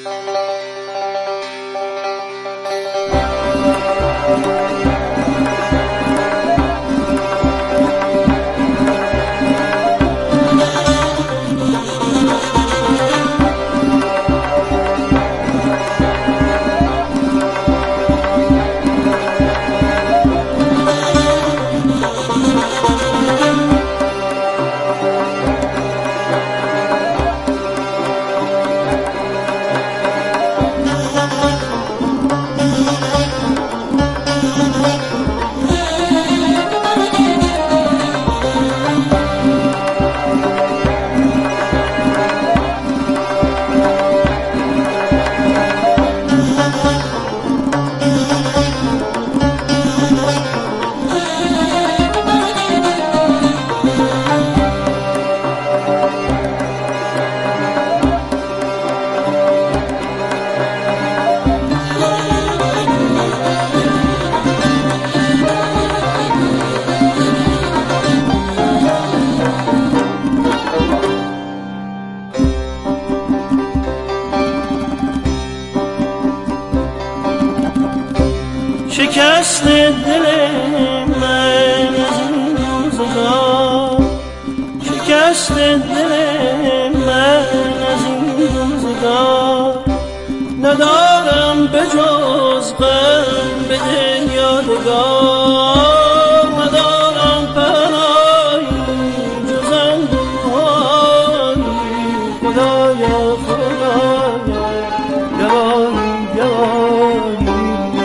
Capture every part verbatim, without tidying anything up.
شکست دل من از این روزگار، شکست دل من از این روزگار، ندارم به جز غم به دل یادگار، ندارم پناهی جز اندوهایی، خدایا خدایا جوانی جوانی،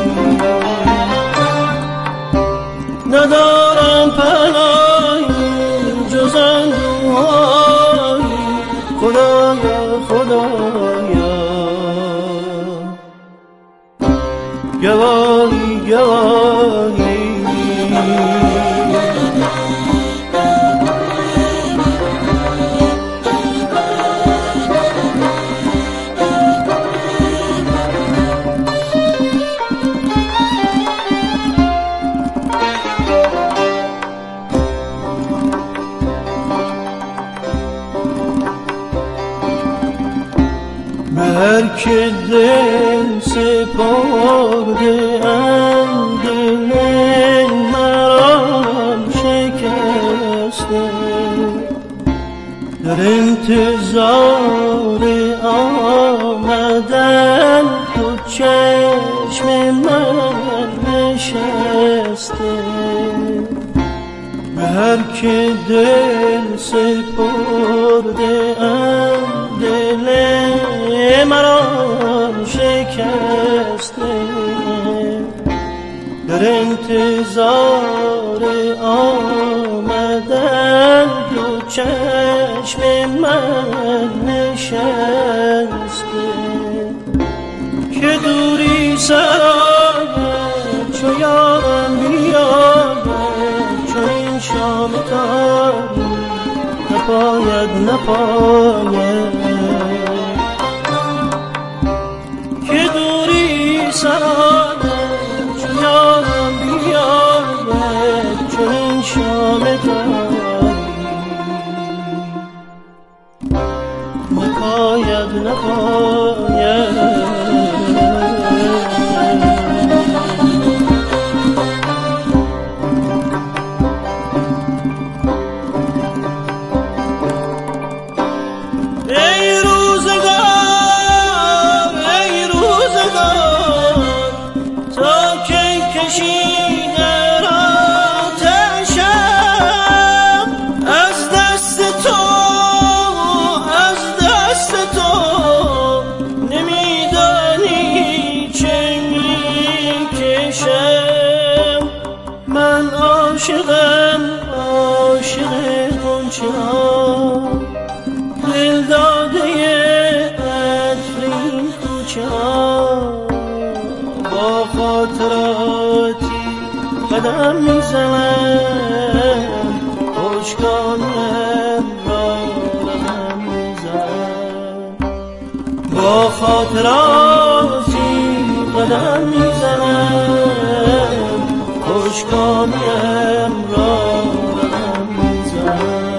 ندارم پناهی جز اندوهایی، خدایا خدایا جوانی جوانی. هر که دل سپرده ام دل مرا شکسته، در انتظار آمدن تو چشم من نشسته، به هر که دل سپرده ام دل مرا شکسته، در انتظار آمدن دو چشم من نشسته، که دوری سراید چو یارم بیاید، چو این شام تاری نپاید نپاید، که دوری سراید چو یارم بیاید، چو این شام تاری نپاید نپاید. من عاشقم عاشق غنچه ها، دل داده عطر این کوچه ها، با خاطراتی قدم میزنم، اشکانم را رقم میزنم، با خاطراتی قدم میزنم، اشکانم را رقم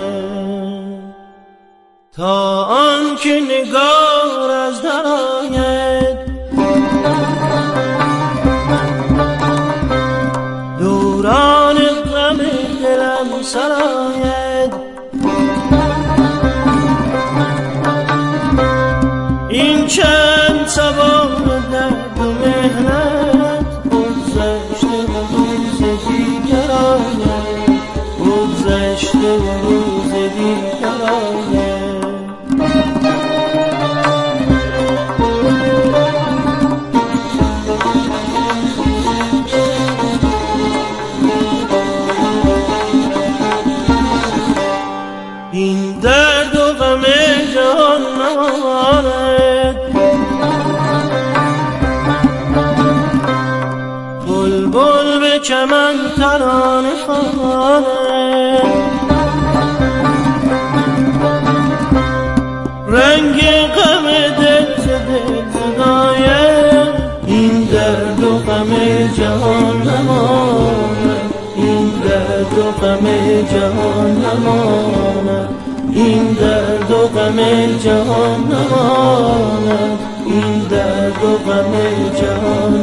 میزنم، تا آن که نگار از در آید چند سوار درد و مهنت بگذشته و روز دیگر آید بگذشته و روز دیگر آید این درد و غم جهان نماند بلبل به چمن ترانه خواند رنگ غم دل ز دل زداید این درد و غم جهان نماند این درد و غم جهان نماند این درد و غم جهان نماند این درد و غم جهان